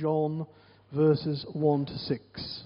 John, verses 1 to 6.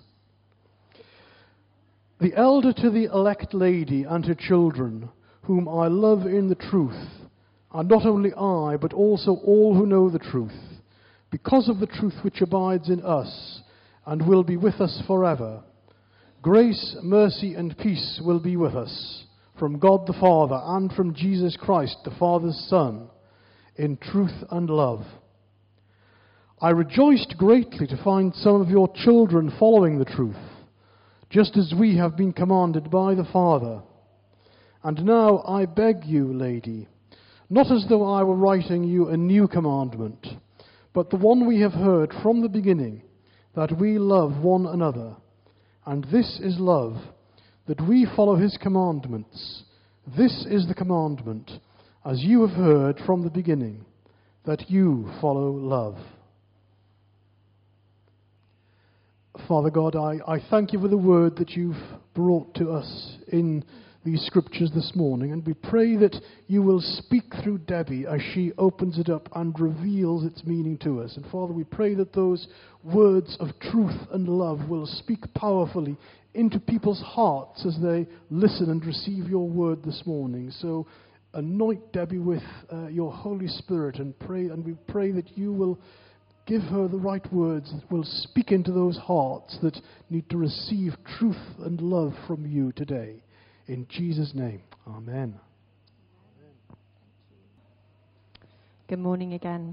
The elder to the elect lady and her children, whom I love in the truth, and not only I, but also all who know the truth, because of the truth which abides in us, and will be with us forever. Grace, mercy, and peace will be with us, from God the Father, and from Jesus Christ, the Father's Son, in truth and love. I rejoiced greatly to find some of your children following the truth, just as we have been commanded by the Father. And now I beg you, lady, not as though I were writing you a new commandment, but the one we have heard from the beginning, that we love one another. And this is love, that we follow his commandments. This is the commandment, as you have heard from the beginning, that you follow love. Father God, I thank you for the word that you've brought to us in these scriptures this morning, and we pray that you will speak through Debbie as she opens it up and reveals its meaning to us. And Father, we pray that those words of truth and love will speak powerfully into people's hearts as they listen and receive your word this morning. So anoint Debbie with your Holy Spirit, and we pray that you will give her the right words that will speak into those hearts that need to receive truth and love from you today. In Jesus' name, amen. Good morning again.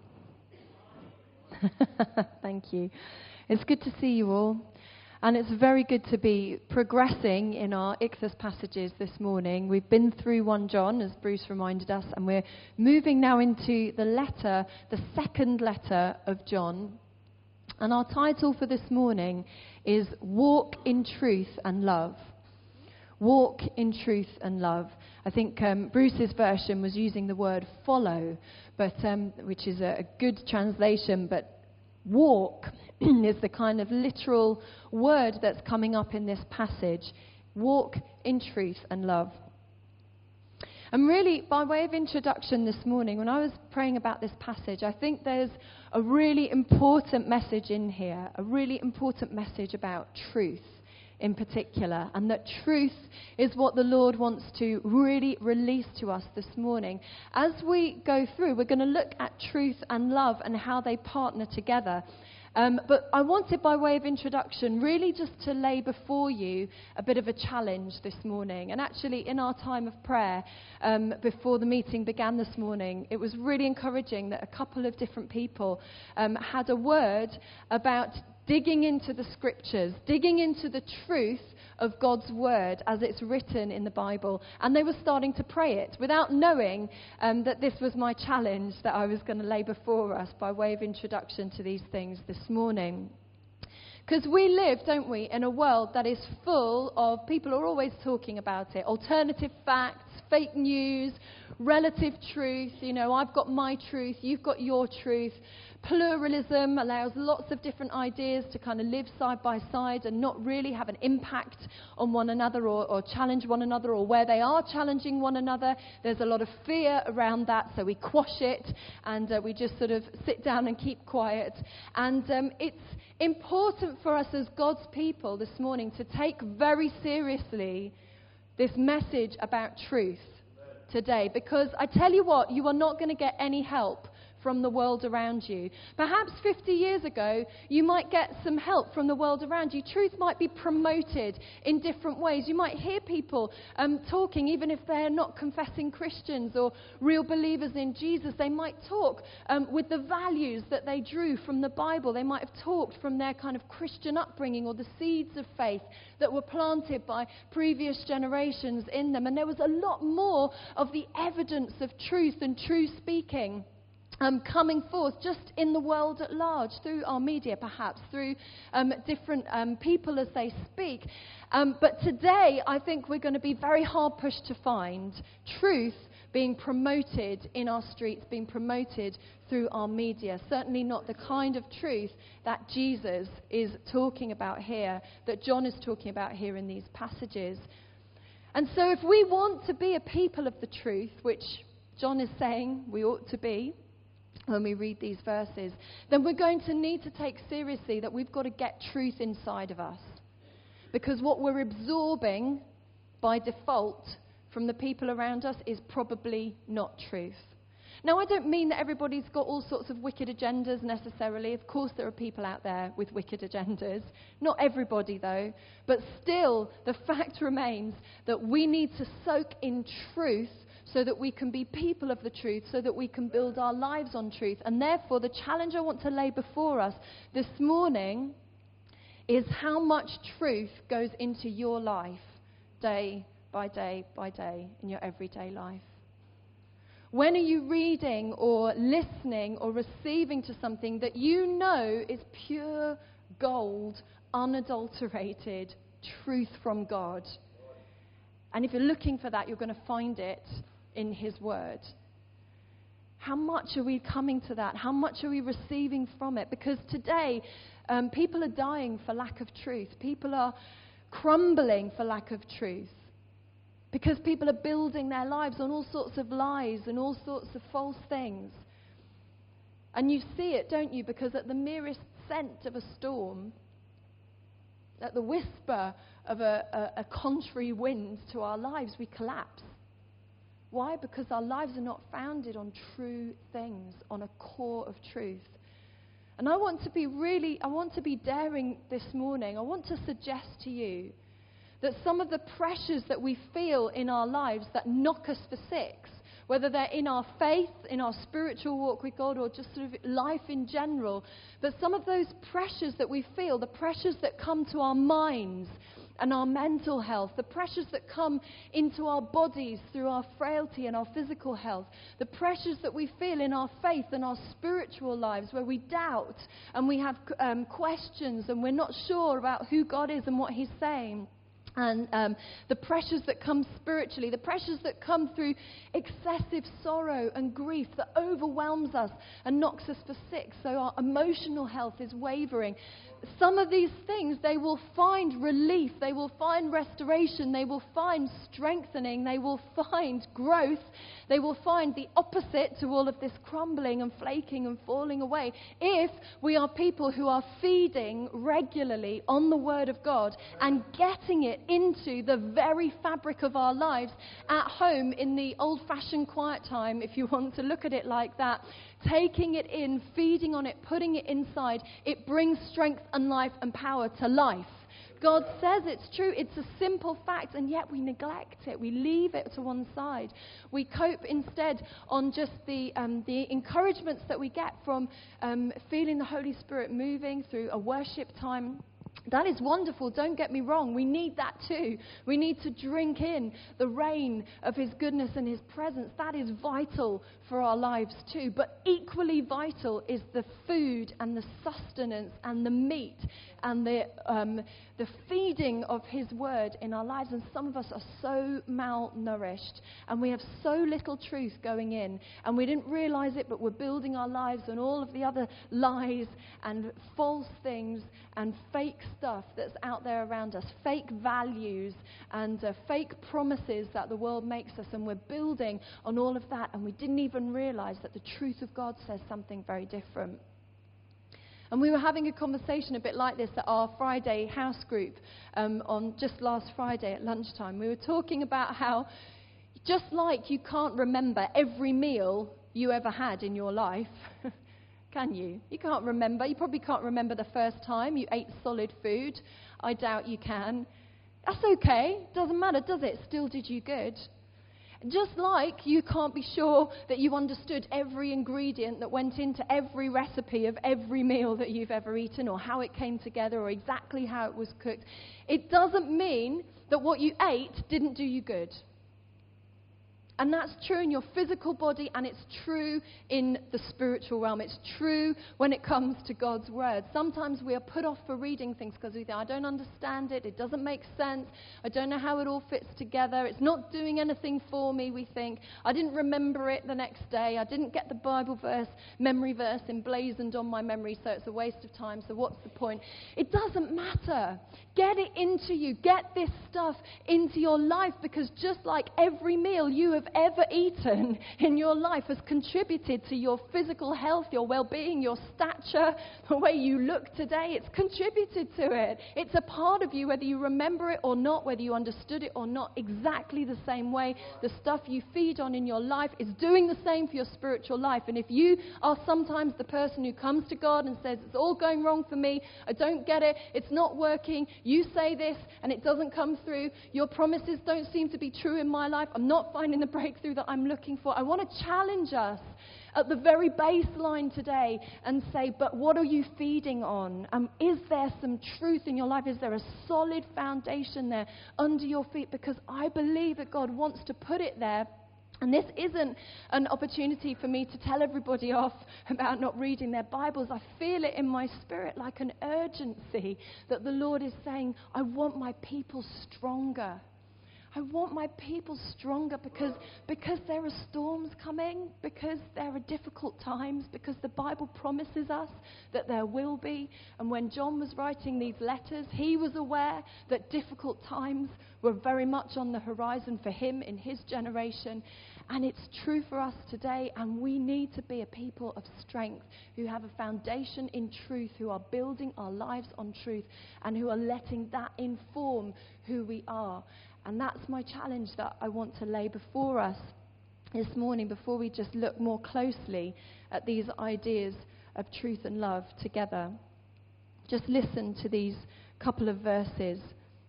Thank you. It's good to see you all. And it's very good to be progressing in our Ixus passages this morning. We've been through 1 John, as Bruce reminded us, and we're moving now into the second letter of John. And our title for this morning is Walk in Truth and Love. Walk in truth and love. I think Bruce's version was using the word follow, but which is a good translation, but walk is the kind of literal word that's coming up in this passage. Walk in truth and love. And really, by way of introduction this morning, when I was praying about this passage, I think there's a really important message in here, a really important message about truth in particular, and that truth is what the Lord wants to really release to us this morning. As we go through, we're going to look at truth and love and how they partner together. But I wanted, by way of introduction, really just to lay before you a bit of a challenge this morning. And actually, in our time of prayer, before the meeting began this morning, it was really encouraging that a couple of different people had a word about digging into the scriptures, digging into the truth of God's word as it's written in the Bible. And they were starting to pray it without knowing that this was my challenge that I was going to lay before us by way of introduction to these things this morning. Because we live, don't we, in a world that is full of people who are always talking about it. Alternative facts, fake news, relative truth. You know, I've got my truth, you've got your truth. Pluralism allows lots of different ideas to kind of live side by side and not really have an impact on one another or challenge one another, or where they are challenging one another, there's a lot of fear around that, so we quash it and we just sort of sit down and keep quiet. And it's important for us as God's people this morning to take very seriously this message about truth today, because I tell you what, you are not going to get any help from the world around you. Perhaps 50 years ago, you might get some help from the world around you. Truth might be promoted in different ways. You might hear people talking, even if they're not confessing Christians or real believers in Jesus. They might talk with the values that they drew from the Bible. They might have talked from their kind of Christian upbringing or the seeds of faith that were planted by previous generations in them. And there was a lot more of the evidence of truth and true speaking coming forth just in the world at large, through our media perhaps, through different people as they speak. But today I think we're going to be very hard pushed to find truth being promoted in our streets, being promoted through our media. Certainly not the kind of truth that Jesus is talking about here, that John is talking about here in these passages. And so if we want to be a people of the truth, which John is saying we ought to be, when we read these verses, then we're going to need to take seriously that we've got to get truth inside of us. Because what we're absorbing by default from the people around us is probably not truth. Now, I don't mean that everybody's got all sorts of wicked agendas necessarily. Of course, there are people out there with wicked agendas. Not everybody, though. But still, the fact remains that we need to soak in truth so that we can be people of the truth, so that we can build our lives on truth. And therefore, the challenge I want to lay before us this morning is how much truth goes into your life day by day by day in your everyday life. When are you reading or listening or receiving to something that you know is pure gold, unadulterated truth from God? And if you're looking for that, you're going to find it in His Word. How much are we coming to that? How much are we receiving from it? Because today, people are dying for lack of truth. People are crumbling for lack of truth. Because people are building their lives on all sorts of lies and all sorts of false things. And you see it, don't you? Because at the merest scent of a storm, at the whisper of a contrary wind to our lives, we collapse. Why? Because our lives are not founded on true things, on a core of truth. And I want to be daring this morning. I want to suggest to you that some of the pressures that we feel in our lives that knock us for six, whether they're in our faith, in our spiritual walk with God, or just sort of life in general, that some of those pressures that we feel, the pressures that come to our minds and our mental health, the pressures that come into our bodies through our frailty and our physical health, the pressures that we feel in our faith and our spiritual lives where we doubt and we have questions and we're not sure about who God is and what He's saying. And the pressures that come spiritually, the pressures that come through excessive sorrow and grief that overwhelms us and knocks us for six, so our emotional health is wavering. Some of these things, they will find relief, they will find restoration, they will find strengthening, they will find growth, they will find the opposite to all of this crumbling and flaking and falling away if we are people who are feeding regularly on the Word of God and getting it into the very fabric of our lives at home in the old-fashioned quiet time, if you want to look at it like that. Taking it in, feeding on it, putting it inside, it brings strength and life and power to life. God says it's true. It's a simple fact, and yet we neglect it. We leave it to one side. We cope instead on just the encouragements that we get from feeling the Holy Spirit moving through a worship time. That is wonderful, don't get me wrong. We need that too. We need to drink in the rain of His goodness and His presence. That is vital for our lives too. But equally vital is the food and the sustenance and the meat and the feeding of His Word in our lives. And some of us are so malnourished and we have so little truth going in. And we didn't realize it, but we're building our lives on all of the other lies and false things and fake stuff that's out there around us, fake values and fake promises that the world makes us, and we're building on all of that, and we didn't even realize that the truth of God says something very different. And we were having a conversation a bit like this at our Friday house group on just last Friday at lunchtime. We were talking about how just like you can't remember every meal you ever had in your life, can you? You can't remember. You probably can't remember the first time you ate solid food. I doubt you can. That's okay. Doesn't matter, does it? Still did you good. Just like you can't be sure that you understood every ingredient that went into every recipe of every meal that you've ever eaten, or how it came together, or exactly how it was cooked. It doesn't mean that what you ate didn't do you good. And that's true in your physical body, and it's true in the spiritual realm. It's true when it comes to God's Word. Sometimes we are put off for reading things because we think, I don't understand it, it doesn't make sense, I don't know how it all fits together, it's not doing anything for me, we think. I didn't remember it the next day, I didn't get the Bible verse, memory verse emblazoned on my memory, so it's a waste of time, so what's the point? It doesn't matter. Get it into you. Get this stuff into your life, because just like every meal you have you've ever eaten in your life has contributed to your physical health, your well-being, your stature, the way you look today. It's contributed to it. It's a part of you, whether you remember it or not, whether you understood it or not, exactly the same way. The stuff you feed on in your life is doing the same for your spiritual life. And if you are sometimes the person who comes to God and says, it's all going wrong for me, I don't get it, it's not working, you say this and it doesn't come through, your promises don't seem to be true in my life, I'm not finding the breakthrough that I'm looking for, I want to challenge us at the very baseline today and say, but what are you feeding on? Is there some truth in your life? Is there a solid foundation there under your feet? Because I believe that God wants to put it there. And this isn't an opportunity for me to tell everybody off about not reading their Bibles. I feel it in my spirit like an urgency that the Lord is saying, I want my people stronger. I want my people stronger because there are storms coming, because there are difficult times, because the Bible promises us that there will be. And when John was writing these letters, he was aware that difficult times were very much on the horizon for him in his generation. And it's true for us today, and we need to be a people of strength who have a foundation in truth, who are building our lives on truth, and who are letting that inform who we are. And that's my challenge that I want to lay before us this morning before we just look more closely at these ideas of truth and love together. Just listen to these couple of verses.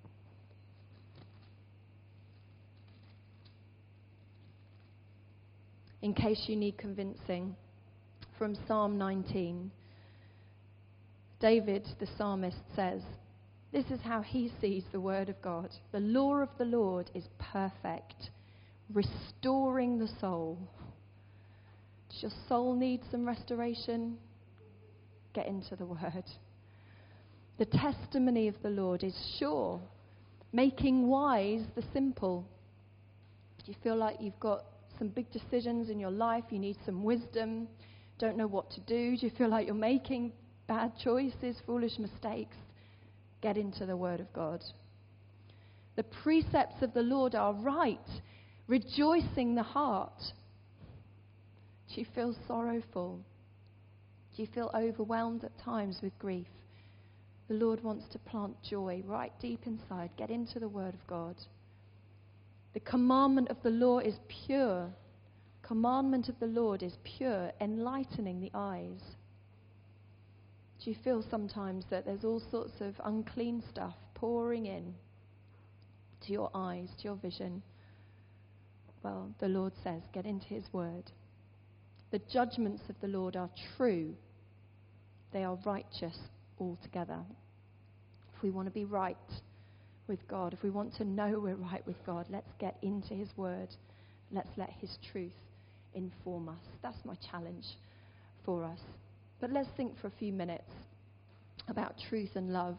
In case you need convincing, from Psalm 19. David, the psalmist, says, this is how he sees the word of God. The law of the Lord is perfect, restoring the soul. Does your soul need some restoration? Get into the word. The testimony of the Lord is sure, making wise the simple. Do you feel like you've got some big decisions in your life? You need some wisdom, don't know what to do? Do you feel like you're making bad choices, foolish mistakes? Get into the word of God. The precepts of the Lord are right, rejoicing the heart. Do you feel sorrowful? Do you feel overwhelmed at times with grief? The Lord wants to plant joy right deep inside. Get into the word of God. The commandment of the law is pure. Commandment of the Lord is pure, enlightening the eyes. Do you feel sometimes that there's all sorts of unclean stuff pouring in to your eyes, to your vision? Well, the Lord says, get into his word. The judgments of the Lord are true. They are righteous altogether. If we want to be right with God, if we want to know we're right with God, let's get into his word. Let's let his truth inform us. That's my challenge for us. But let's think for a few minutes about truth and love.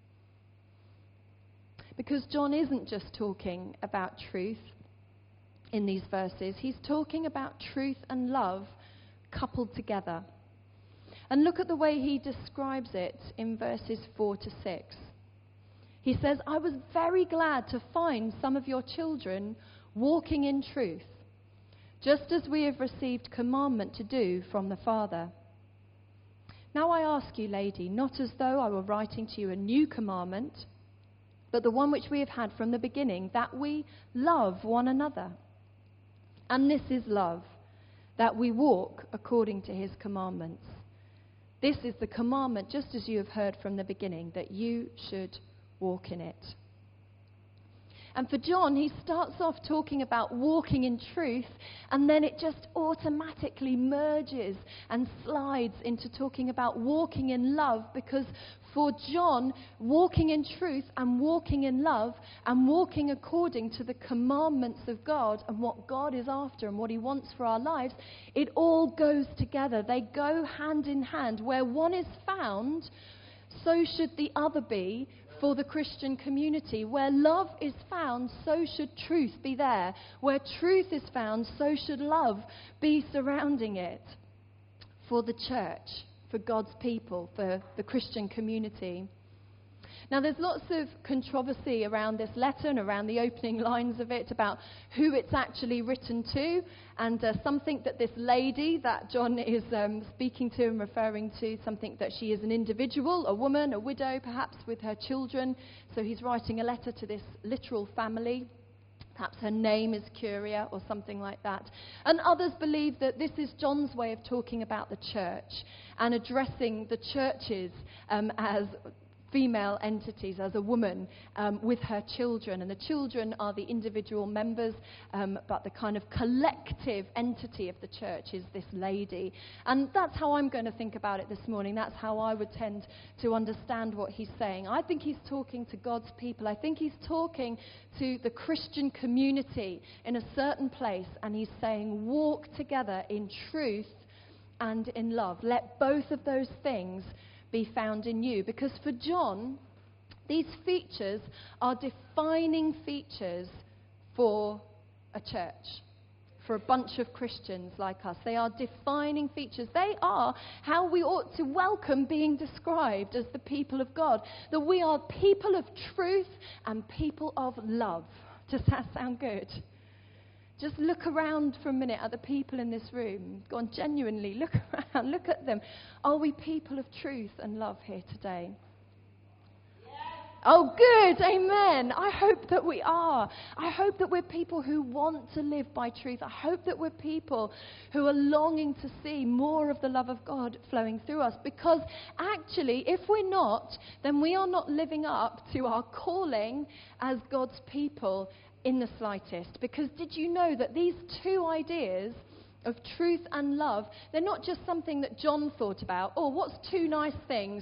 Because John isn't just talking about truth in these verses. He's talking about truth and love coupled together. And look at the way he describes it in verses 4 to 6. He says, I was very glad to find some of your children walking in truth, just as we have received commandment to do from the Father. Now I ask you, lady, not as though I were writing to you a new commandment, but the one which we have had from the beginning, that we love one another. And this is love, that we walk according to his commandments. This is the commandment, just as you have heard from the beginning, that you should walk in it. And for John, he starts off talking about walking in truth, and then it just automatically merges and slides into talking about walking in love, because for John, walking in truth and walking in love and walking according to the commandments of God and what God is after and what he wants for our lives, it all goes together. They go hand in hand. Where one is found, so should the other be. For the Christian community, where love is found, so should truth be there. Where truth is found, so should love be surrounding it. For the church, for God's people, for the Christian community. Now, there's lots of controversy around this letter and around the opening lines of it about who it's actually written to, and some think that this lady that John is speaking to and referring to, some think that she is an individual, a woman, a widow, perhaps with her children, so he's writing a letter to this literal family. Perhaps her name is Curia or something like that. And others believe that this is John's way of talking about the church and addressing the churches as female entities, as a woman with her children. And the children are the individual members, but the kind of collective entity of the church is this lady. And that's how I'm going to think about it this morning. That's how I would tend to understand what he's saying. I think he's talking to God's people. I think he's talking to the Christian community in a certain place, and he's saying, walk together in truth and in love. Let both of those things be found in you. Because for John, these features are defining features for a church, for a bunch of Christians like us. They are defining features. They are how we ought to welcome being described as the people of God. That we are people of truth and people of love. Does that sound good? Just look around for a minute at the people in this room. Go on, genuinely, look around, look at them. Are we people of truth and love here today? Yes. Oh, good, amen. I hope that we are. I hope that we're people who want to live by truth. I hope that we're people who are longing to see more of the love of God flowing through us. Because actually, if we're not, then we are not living up to our calling as God's people in the slightest. Because did you know that these two ideas of truth and love, they're not just something that John thought about. Oh, what's two nice things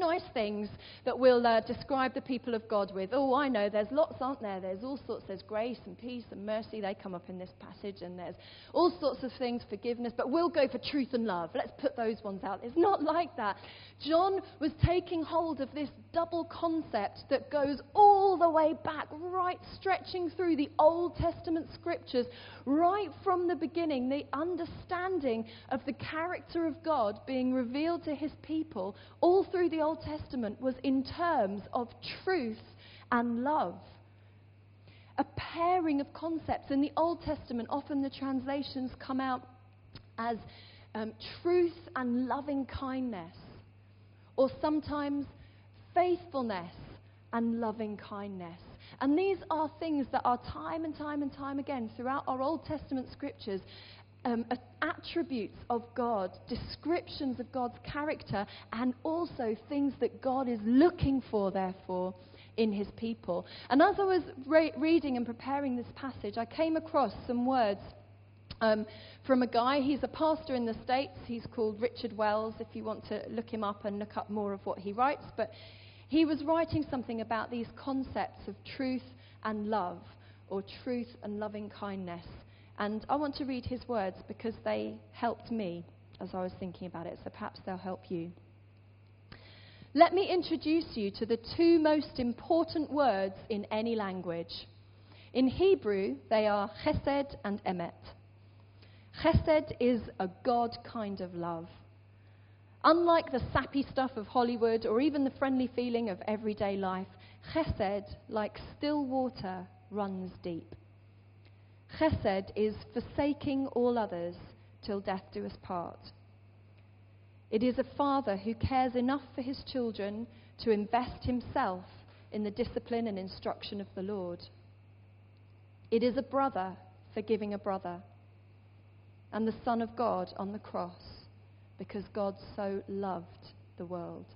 that we'll describe the people of God with? Oh, I know, there's lots, aren't there? There's all sorts. There's grace and peace and mercy. They come up in this passage, and there's all sorts of things, forgiveness, but we'll go for truth and love. Let's put those ones out. It's not like that. John was taking hold of this double concept that goes all the way back, right, stretching through the Old Testament scriptures, right from the beginning, the understanding of the character of God being revealed to his people all through the Old Testament was in terms of truth and love. A pairing of concepts. In the Old Testament, often the translations come out as truth and loving kindness, or sometimes faithfulness and loving kindness. And these are things that are time and time and time again throughout our Old Testament scriptures, attributes of God, descriptions of God's character, and also things that God is looking for, therefore, in his people. And as I was reading and preparing this passage, I came across some words from a guy. He's a pastor in the States. He's called Richard Wells, if you want to look him up and look up more of what he writes. But he was writing something about these concepts of truth and love, or truth and loving kindness. And I want to read his words because they helped me as I was thinking about it, so perhaps they'll help you. Let me introduce you to the two most important words in any language. In Hebrew, they are chesed and emet. Chesed is a God kind of love. Unlike the sappy stuff of Hollywood or even the friendly feeling of everyday life, chesed, like still water, runs deep. Chesed is forsaking all others till death do us part. It is a father who cares enough for his children to invest himself in the discipline and instruction of the Lord. It is a brother forgiving a brother, and the Son of God on the cross, because God so loved the world.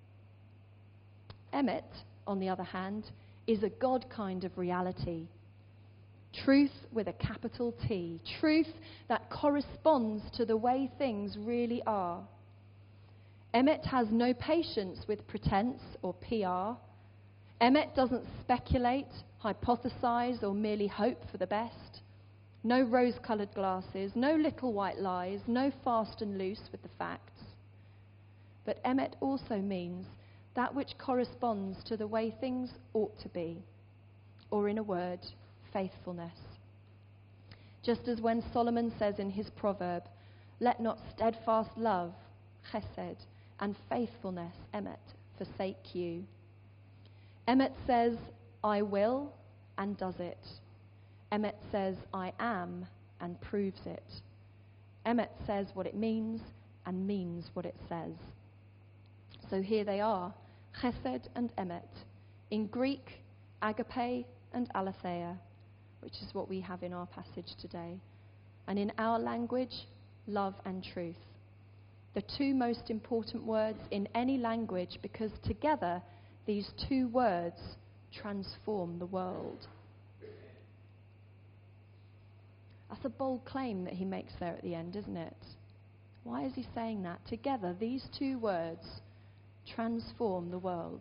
Emet, on the other hand, is a God kind of reality. Truth with a capital T. Truth that corresponds to the way things really are. Emet has no patience with pretense or PR. Emet doesn't speculate, hypothesize, or merely hope for the best. No rose-coloured glasses, no little white lies, no fast and loose with the facts. But Emet also means that which corresponds to the way things ought to be, or in a word, faithfulness. Just as when Solomon says in his proverb, let not steadfast love, chesed, and faithfulness, emet, forsake you. Emmet says, I will, and does it. Emmet says, I am, and proves it. Emmet says what it means, and means what it says. So here they are, chesed and emet. In Greek, agape and aletheia, which is what we have in our passage today. And in our language, love and truth. The two most important words in any language, because together these two words transform the world. That's a bold claim that he makes there at the end, isn't it? Why is he saying that? Together, these two words transform the world.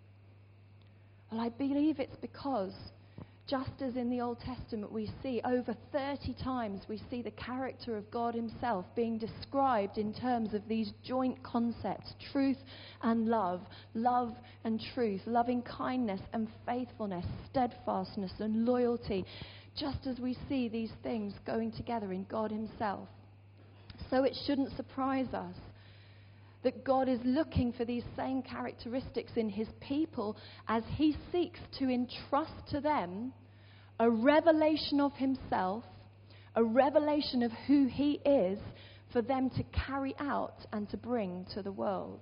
Well, I believe it's because, just as in the Old Testament we see over 30 times, we see the character of God himself being described in terms of these joint concepts, truth and love and truth, loving kindness and faithfulness, steadfastness and loyalty, just as we see these things going together in God himself. So it shouldn't surprise us that God is looking for these same characteristics in his people as he seeks to entrust to them a revelation of himself, a revelation of who he is, for them to carry out and to bring to the world.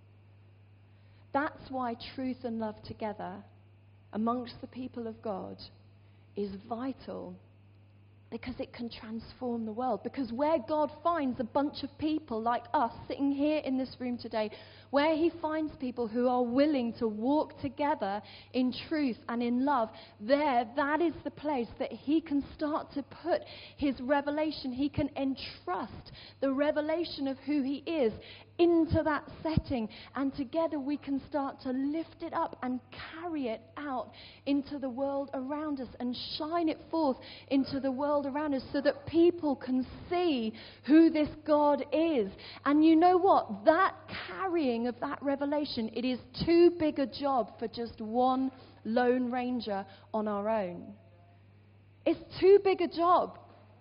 That's why truth and love together amongst the people of God is vital, because it can transform the world. Because where God finds a bunch of people like us sitting here in this room today, where he finds people who are willing to walk together in truth and in love, that is the place that he can start to put his revelation. He can entrust the revelation of who he is into that setting, and together we can start to lift it up and carry it out into the world around us and shine it forth into the world around us so that people can see who this God is. And you know what? That carrying of that revelation, it is too big a job for just one lone ranger on our own. It's too big a job.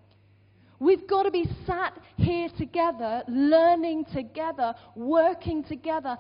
We've got to be sat here together, learning together, working together,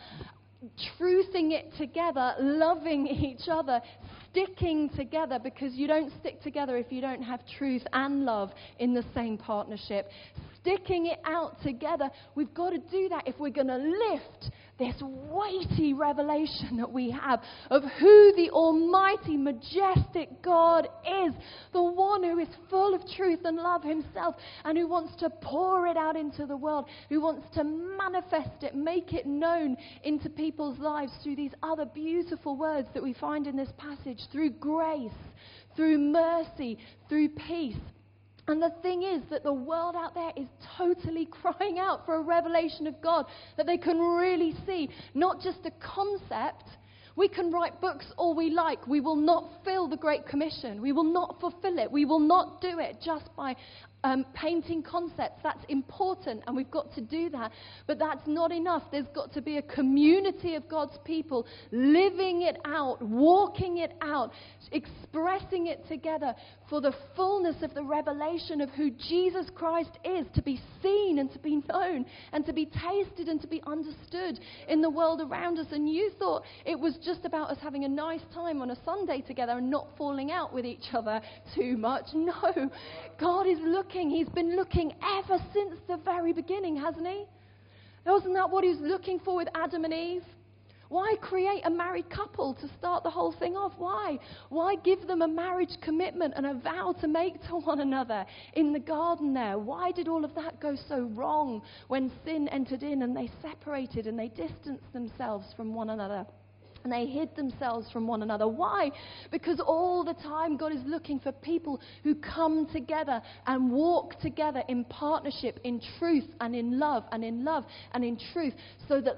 truthing it together, loving each other, sticking together, because you don't stick together if you don't have truth and love in the same partnership. Sticking it out together, we've got to do that if we're going to lift this weighty revelation that we have of who the almighty, majestic God is, the one who is full of truth and love himself, and who wants to pour it out into the world, who wants to manifest it, make it known into people's lives through these other beautiful words that we find in this passage, through grace, through mercy, through peace. And the thing is that the world out there is totally crying out for a revelation of God that they can really see, not just a concept. We can write books all we like. We will not fill the Great Commission. We will not fulfill it. We will not do it just by painting concepts. That's important, and we've got to do that. But that's not enough. There's got to be a community of God's people living it out, walking it out, expressing it together for the fullness of the revelation of who Jesus Christ is, to be seen and to be known and to be tasted and to be understood in the world around us. And you thought it was just about us having a nice time on a Sunday together and not falling out with each other too much. No, God is looking. He's been looking ever since the very beginning, hasn't he? Wasn't that what he was looking for with Adam and Eve? Why create a married couple to start the whole thing off? Why? Why give them a marriage commitment and a vow to make to one another in the garden there? Why did all of that go so wrong when sin entered in and they separated and they distanced themselves from one another? And they hid themselves from one another. Why? Because all the time God is looking for people who come together and walk together in partnership, in truth and in love and in love and in truth, so that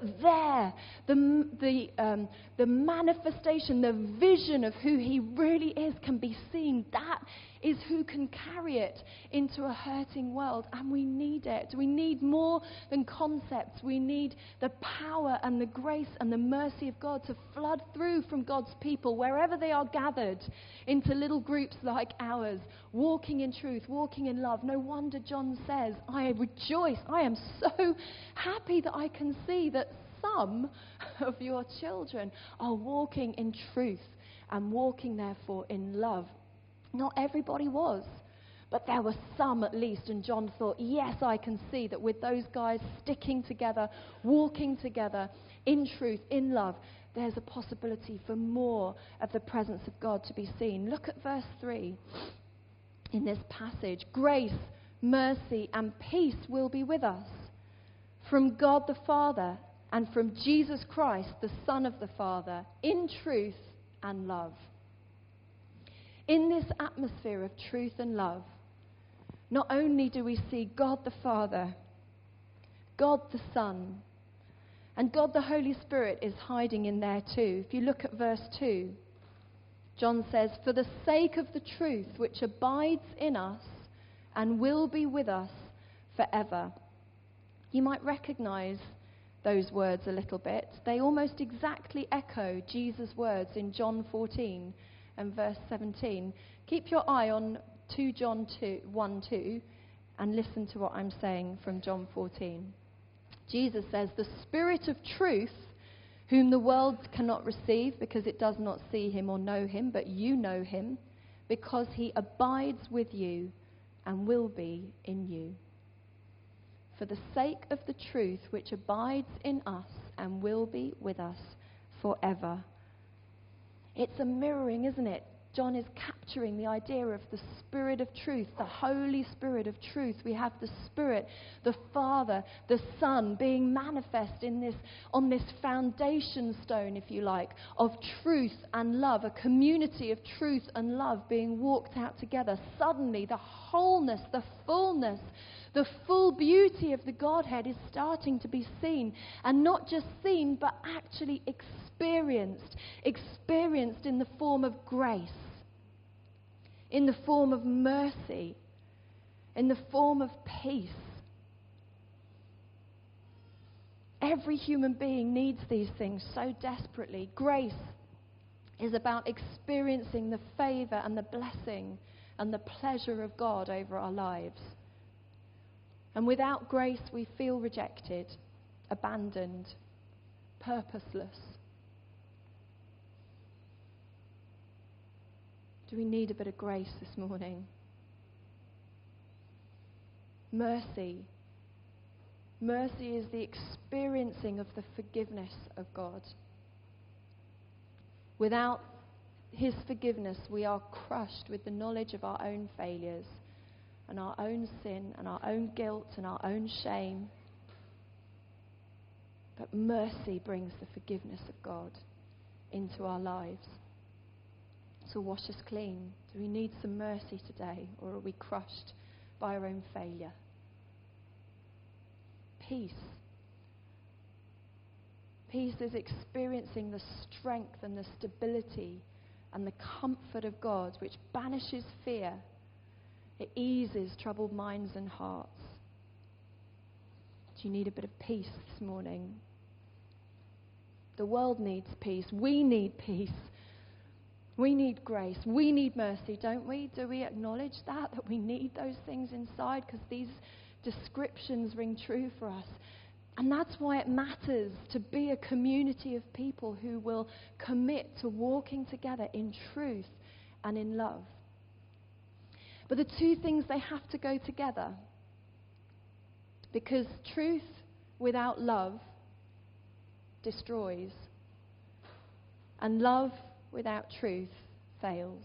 the manifestation, the vision of who he really is can be seen. That is who can carry it into a hurting world. And we need it. We need more than concepts. We need the power and the grace and the mercy of God to flood through from God's people wherever they are gathered into little groups like ours, walking in truth, walking in love. No wonder John says, I rejoice. I am so happy that I can see that some of your children are walking in truth and walking therefore in love. Not everybody was, but there were some at least, and John thought, yes, I can see that with those guys sticking together, walking together in truth, in love, there's a possibility for more of the presence of God to be seen. Look at verse 3 in this passage. Grace, mercy, and peace will be with us from God the Father and from Jesus Christ, the Son of the Father, in truth and love. In this atmosphere of truth and love, not only do we see God the Father, God the Son, and God the Holy Spirit is hiding in there too. If you look at verse 2, John says, for the sake of the truth which abides in us and will be with us forever. You might recognize those words a little bit. They almost exactly echo Jesus' words in John 14 and verse 17. Keep your eye on 2 John 1:2 and listen to what I'm saying from John 14. Jesus says, the Spirit of truth, whom the world cannot receive because it does not see him or know him, but you know him, because he abides with you and will be in you. For the sake of the truth which abides in us and will be with us forever. It's a mirroring, isn't it? John is capturing the idea of the Spirit of truth, the Holy Spirit of truth. We have the Spirit, the Father, the Son being manifest in this, on this foundation stone, if you like, of truth and love, a community of truth and love being walked out together. Suddenly, the wholeness, the fullness, the full beauty of the Godhead is starting to be seen. And not just seen, but actually experienced in the form of grace, in the form of mercy, in the form of peace. Every human being needs these things so desperately. Grace is about experiencing the favor and the blessing and the pleasure of God over our lives. And without grace, we feel rejected, abandoned, purposeless. Do we need a bit of grace this morning? Mercy. Mercy is the experiencing of the forgiveness of God. Without his forgiveness, we are crushed with the knowledge of our own failures and our own sin and our own guilt and our own shame. But mercy brings the forgiveness of God into our lives to wash us clean. Do we need some mercy today, or are we crushed by our own failure? Peace. Peace is experiencing the strength and the stability and the comfort of God, which banishes fear. It eases troubled minds and hearts. Do you need a bit of peace this morning? The world needs peace. We need peace. We need grace. We need mercy, don't we? Do we acknowledge that we need those things inside? Because these descriptions ring true for us. And that's why it matters to be a community of people who will commit to walking together in truth and in love. But the two things, they have to go together. Because truth without love destroys. And love without truth fails.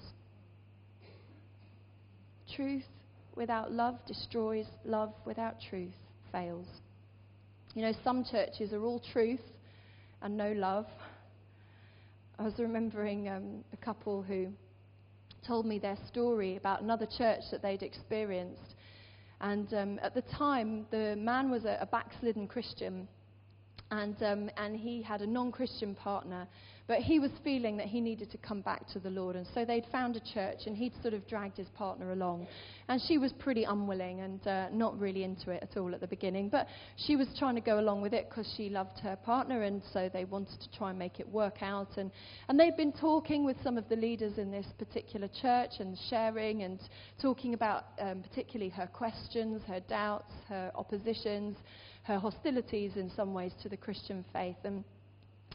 Truth without love destroys. Love without truth fails. You know, some churches are all truth and no love. I was remembering a couple who told me their story about another church that they'd experienced. And at the time, the man was a backslidden Christian, and he had a non-Christian partner, but he was feeling that he needed to come back to the Lord. And so they'd found a church, and he'd sort of dragged his partner along. And she was pretty unwilling and not really into it at all at the beginning. But she was trying to go along with it because she loved her partner, and so they wanted to try and make it work out. And they'd been talking with some of the leaders in this particular church and sharing and talking about particularly her questions, her doubts, her oppositions, her hostilities in some ways to the Christian faith.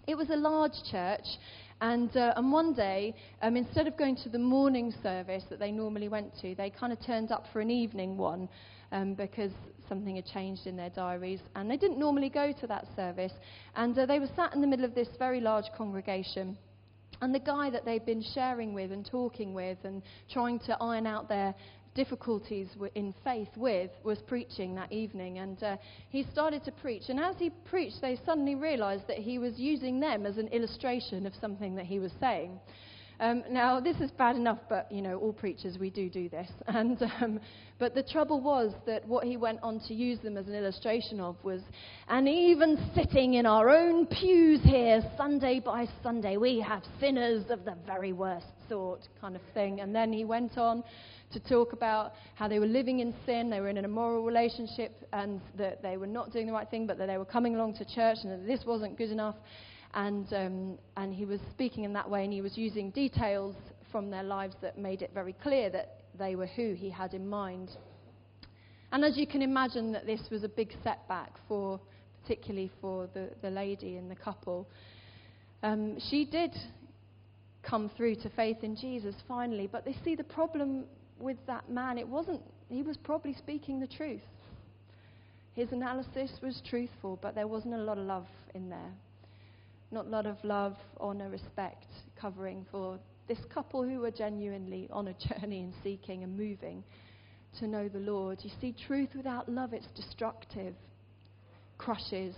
It was a large church, and one day, instead of going to the morning service that they normally went to, they kind of turned up for an evening one because something had changed in their diaries, and they didn't normally go to that service. And they were sat in the middle of this very large congregation, and the guy that they'd been sharing with and talking with and trying to iron out their difficulties in faith with was preaching that evening. And he started to preach, and as he preached, they suddenly realized that he was using them as an illustration of something that he was saying. Now, this is bad enough, but, all preachers, we do this. And but the trouble was that what he went on to use them as an illustration of was, and even sitting in our own pews here, Sunday by Sunday, we have sinners of the very worst sort, kind of thing. And then he went on to talk about how they were living in sin, they were in an immoral relationship, and that they were not doing the right thing, but that they were coming along to church, and that this wasn't good enough. And he was speaking in that way, and he was using details from their lives that made it very clear that they were who he had in mind. And as you can imagine, that this was a big setback particularly for the lady and the couple. She did come through to faith in Jesus finally, but they see the problem with that man. He was probably speaking the truth. His analysis was truthful, but there wasn't a lot of love in there. Not a lot of love, honor, respect, covering for this couple who were genuinely on a journey and seeking and moving to know the Lord. You see, truth without love, it's destructive, crushes.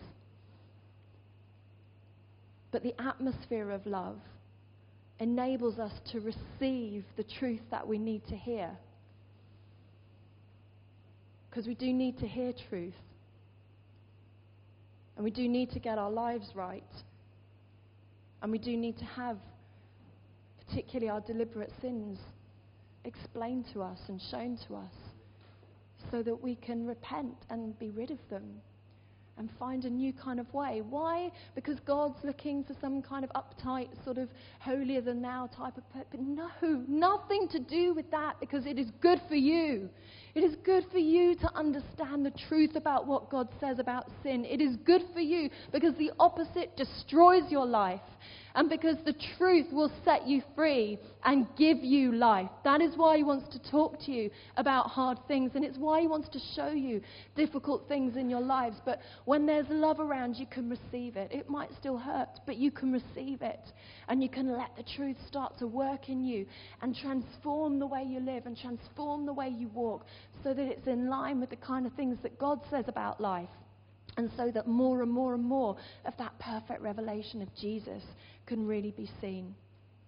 But the atmosphere of love enables us to receive the truth that we need to hear. Because we do need to hear truth. And we do need to get our lives right. And we do need to have, particularly our deliberate sins, explained to us and shown to us so that we can repent and be rid of them and find a new kind of way. Why? Because God's looking for some kind of uptight, sort of holier-than-thou type of person. No, nothing to do with that, because it is good for you. It is good for you to understand the truth about what God says about sin. It is good for you because the opposite destroys your life, and because the truth will set you free and give you life. That is why he wants to talk to you about hard things, and it's why he wants to show you difficult things in your lives. But when there's love around, you can receive it. It might still hurt, but you can receive it, and you can let the truth start to work in you and transform the way you live and transform the way you walk, so that it's in line with the kind of things that God says about life, and so that more and more and more of that perfect revelation of Jesus can really be seen.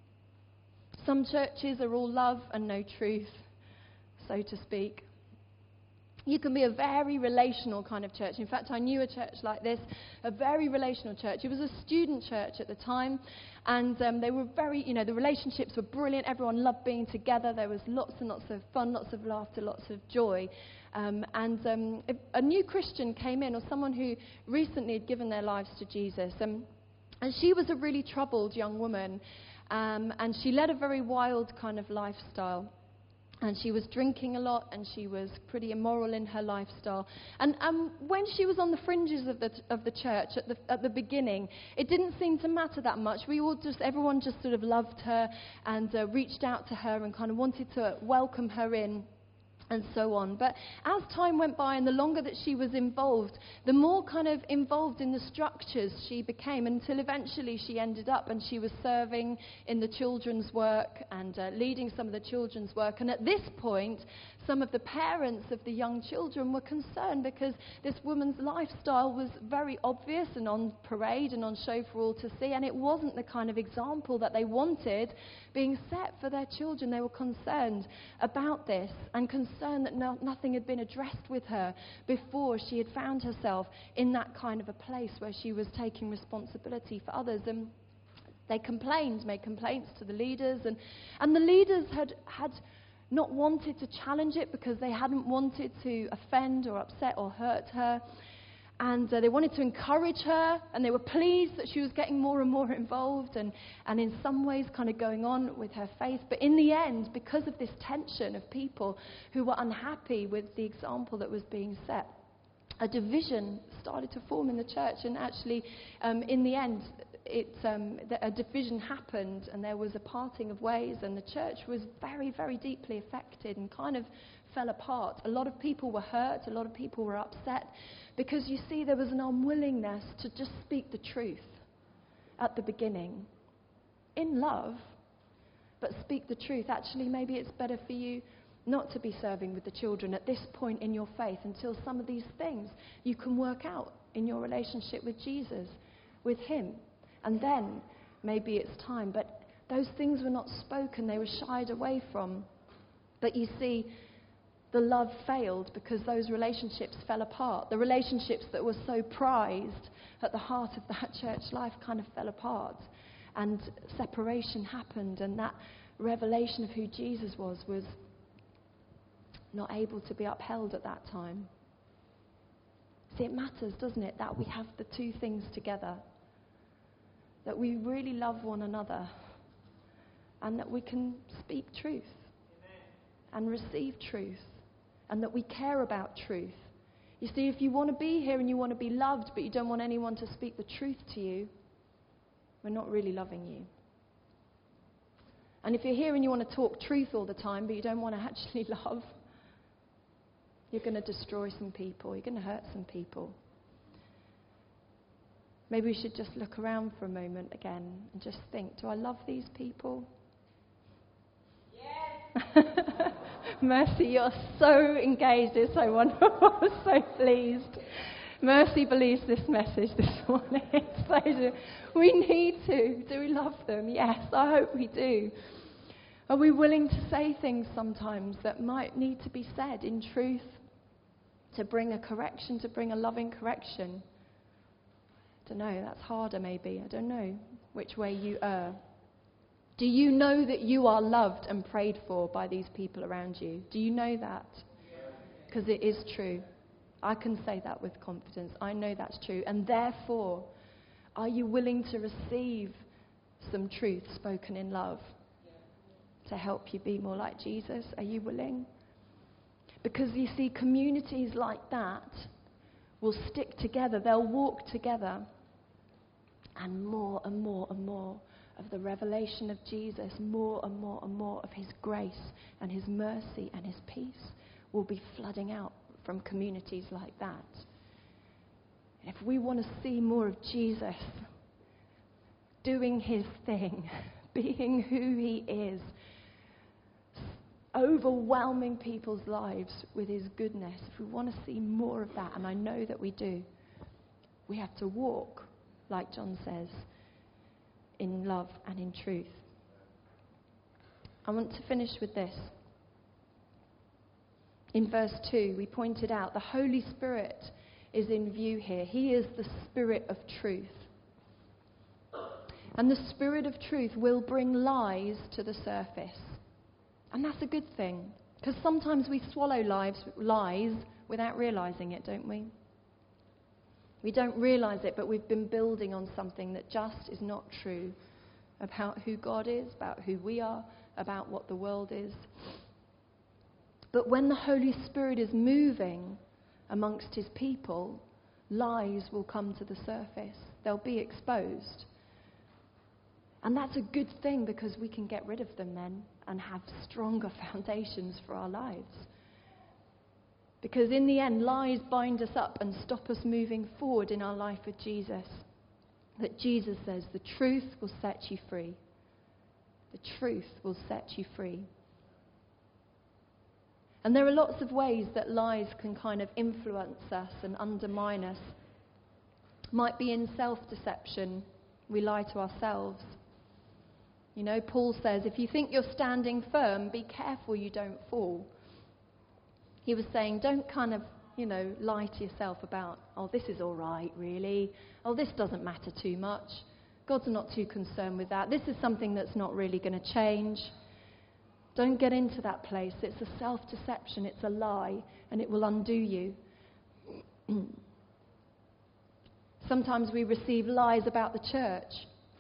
Some churches are all love and no truth, so to speak. You can be a very relational kind of church. In fact, I knew a church like this, a very relational church. It was a student church at the time, and they were very, the relationships were brilliant. Everyone loved being together. There was lots and lots of fun, lots of laughter, lots of joy. If a new Christian came in, or someone who recently had given their lives to Jesus, and she was a really troubled young woman, and she led a very wild kind of lifestyle. And she was drinking a lot, and she was pretty immoral in her lifestyle. And when she was on the fringes of the church at the beginning, it didn't seem to matter that much. Everyone just sort of loved her and reached out to her and kind of wanted to welcome her in, and so on. But as time went by, and the longer that she was involved, the more kind of involved in the structures she became, until eventually she ended up, and she was serving in the children's work and leading some of the children's work. And at this point, some of the parents of the young children were concerned, because this woman's lifestyle was very obvious and on parade and on show for all to see, and it wasn't the kind of example that they wanted being set for their children. They were concerned about this, and concerned that nothing had been addressed with her before she had found herself in that kind of a place where she was taking responsibility for others. And they made complaints to the leaders, and the leaders had not wanted to challenge it, because they hadn't wanted to offend or upset or hurt her. And they wanted to encourage her, and they were pleased that she was getting more and more involved and in some ways kind of going on with her faith. But in the end, because of this tension of people who were unhappy with the example that was being set, a division started to form in the church. And actually, in the end, a division happened and there was a parting of ways, and the church was very, very deeply affected and kind of fell apart. A lot of people were hurt, a lot of people were upset, because you see there was an unwillingness to just speak the truth at the beginning. In love, but speak the truth. Actually, maybe it's better for you not to be serving with the children at this point in your faith until some of these things you can work out in your relationship with Jesus, with him. And then maybe it's time. But those things were not spoken, they were shied away from. But you see, the love failed because those relationships fell apart. The relationships that were so prized at the heart of that church life kind of fell apart. And separation happened, and that revelation of who Jesus was not able to be upheld at that time. See, it matters, doesn't it, that we have the two things together. That we really love one another, and that we can speak truth. Amen. And receive truth, and that we care about truth. You see, if you want to be here and you want to be loved, but you don't want anyone to speak the truth to you, we're not really loving you. And if you're here and you want to talk truth all the time, but you don't want to actually love, you're going to destroy some people. You're going to hurt some people. Maybe we should just look around for a moment again and just think, do I love these people? Yes. Mercy, you're so engaged. It's so wonderful. I'm so pleased. Mercy believes this message this morning. So we need to. Do we love them? Yes, I hope we do. Are we willing to say things sometimes that might need to be said in truth, to bring a correction, to bring a loving correction? I don't know, that's harder maybe. I don't know which way you err. Do you know that you are loved and prayed for by these people around you? Do you know that? Because it is true. I can say that with confidence. I know that's true. And therefore, are you willing to receive some truth spoken in love to help you be more like Jesus? Are you willing? Because you see, communities like that will stick together. They'll walk together. And more and more and more of the revelation of Jesus, more and more and more of his grace and his mercy and his peace will be flooding out from communities like that. If we want to see more of Jesus doing his thing, being who he is, overwhelming people's lives with his goodness, if we want to see more of that, and I know that we do, we have to walk, like John says, in love and in truth. I want to finish with this. In verse 2, we pointed out the Holy Spirit is in view here. He is the Spirit of truth. And the Spirit of truth will bring lies to the surface. And that's a good thing, because sometimes we swallow lies without realizing it, don't we? We don't realize it, but we've been building on something that just is not true about who God is, about who we are, about what the world is. But when the Holy Spirit is moving amongst his people, lies will come to the surface. They'll be exposed. And that's a good thing, because we can get rid of them then and have stronger foundations for our lives. Because in the end, lies bind us up and stop us moving forward in our life with Jesus. That Jesus says, the truth will set you free. The truth will set you free. And there are lots of ways that lies can kind of influence us and undermine us. Might be in self-deception. We lie to ourselves. You know, Paul says, if you think you're standing firm, be careful you don't fall. He was saying, don't kind of, lie to yourself about, oh, this is all right, really. Oh, this doesn't matter too much. God's not too concerned with that. This is something that's not really going to change. Don't get into that place. It's a self-deception. It's a lie, and it will undo you. Sometimes we receive lies about the church.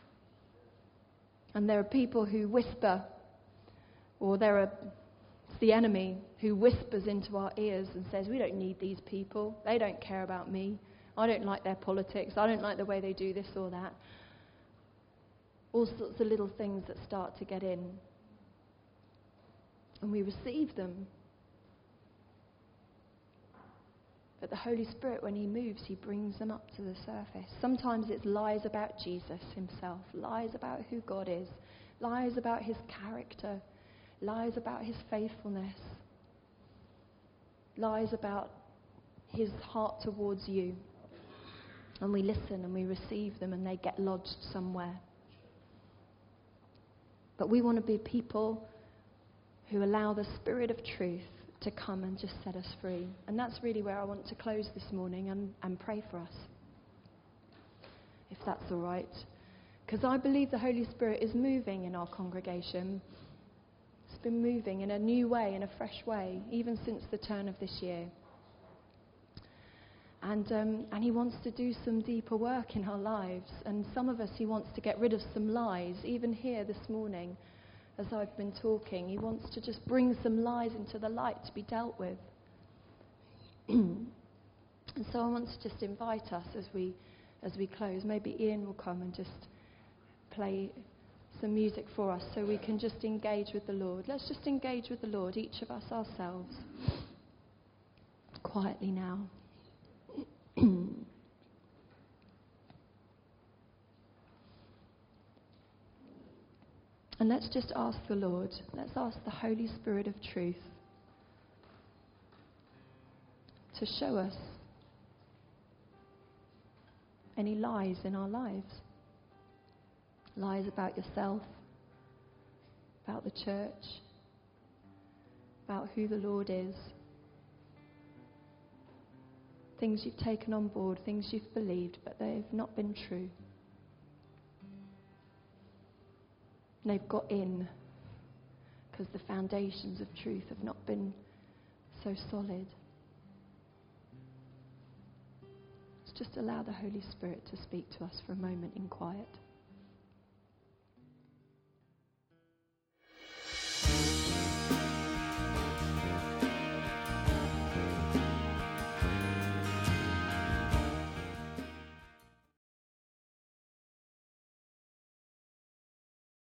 And there are people who whisper, or it's the enemy who whispers into our ears and says, we don't need these people. They don't care about me. I don't like their politics. I don't like the way they do this or that. all sorts of little things that start to get in. And we receive them. But the Holy Spirit, when he moves, he brings them up to the surface. Sometimes it's lies about Jesus himself, lies about who God is, lies about his character, lies about his faithfulness, lies about his heart towards you. And we listen and we receive them and they get lodged somewhere. But we want to be people who allow the Spirit of truth to come and just set us free. And that's really where I want to close this morning and pray for us, if that's all right. Because I believe the Holy Spirit is moving in our congregation. It's been moving in a new way, in a fresh way, even since the turn of this year. And he wants to do some deeper work in our lives. And some of us, he wants to get rid of some lies. Even here this morning, as I've been talking, he wants to just bring some lies into the light to be dealt with. And so I want to just invite us as we close. Maybe Ian will come and just play some music for us so we can just engage with the Lord. Let's just engage with the Lord, each of us ourselves, quietly now. And let's just ask the Lord, let's ask the Holy Spirit of truth to show us any lies in our lives. Lies about yourself, about the church, about who the Lord is. Things you've taken on board, things you've believed, but they've not been true. And they've got in because the foundations of truth have not been so solid. Let's just allow the Holy Spirit to speak to us for a moment in quiet.